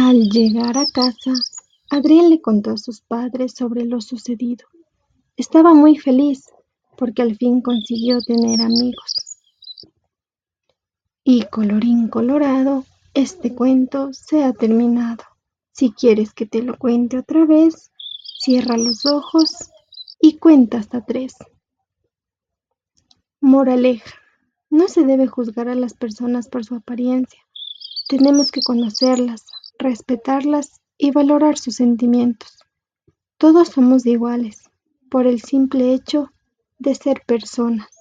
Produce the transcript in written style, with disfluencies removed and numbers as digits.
Al llegar a casa, Adriel le contó a sus padres sobre lo sucedido. Estaba muy feliz porque al fin consiguió tener amigos. Y colorín colorado, este cuento se ha terminado. Si quieres que te lo cuente otra vez, cierra los ojos y cuenta hasta 3. Moraleja: no se debe juzgar a las personas por su apariencia. Tenemos que conocerlas, respetarlas y valorar sus sentimientos. Todos somos iguales por el simple hecho de ser personas.